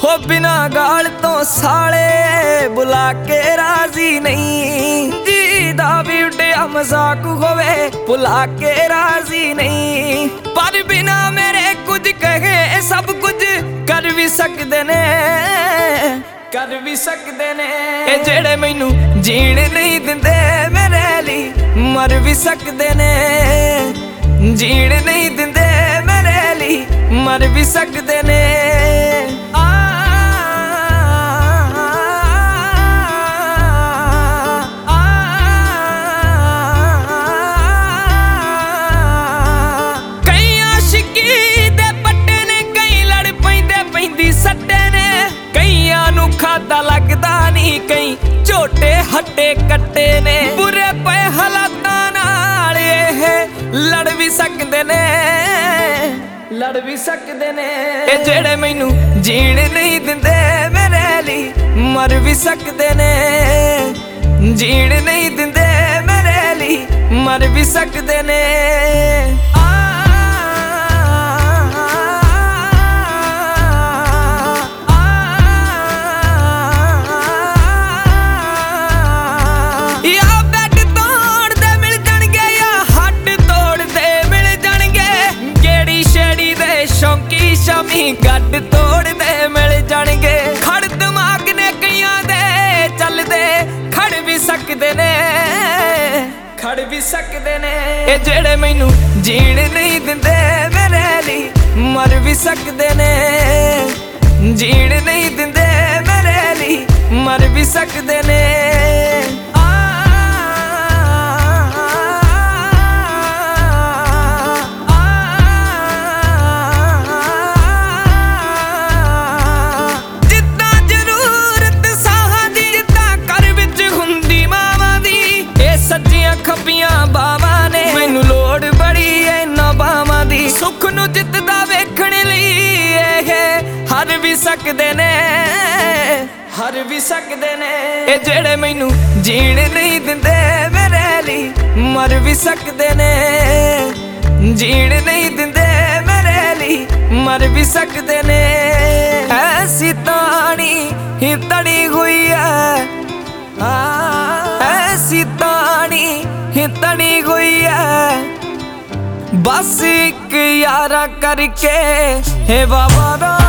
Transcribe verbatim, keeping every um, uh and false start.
हो बिना गाल तो साले बुला के राजी नहीं, जीदा भी उड्डिया मजाक होवे बुला के राजी नहीं। पर बिना मेरे कुछ कहे सब कुछ कर भी सकते ने, कर भी सकते ने। ए जेड़े मैनू जीण नहीं दिंदे मेरे लिए मर भी सकते ने, जीण नहीं दिंदे मेरे लिए मर भी सकते ने। खाता लगदा नहीं कई झोटे हट्टे कट्टे ने, बुरे पे हालातां नाल लड़ भी सकदे ने, लड़ भी सकदे ने। ए जेड़े मैनू जीण नहीं दिंदे मेरे लिए मर भी सकदे ने, जीण नहीं दिंदे मेरे लिए मर भी सकदे ने। शामी गड्ड तोड़ दे मिल जाणगे, खड़ दिमाग ने कईयां दे चलदे खड़ भी सकदे ने, खड़ भी सकदे ने। ए जेड़े मैनू जीण नहीं दिंदे मेरे लिए मर भी सकदे ने, जीण नहीं दिंदे मेरे लिए मर भी सकदे ने। खब्बियां बावां ने मैनू लोड़ बड़ी इन्हां बावां दी, सुख नू जितदा वेखण लई हर भी सकदे ने, हर भी सकदे ने। ए जेड़े मैनू जीण नहीं दिंदे मेरे लिए मर भी सकदे ने, जीण नहीं दिंदे मेरे लिए मर भी सकदे ने। ऐसी तानी ही तड़ी हुई है, ऐसी तानी ही तड़ी हुई है, बस एक यारा करके हे बाबा।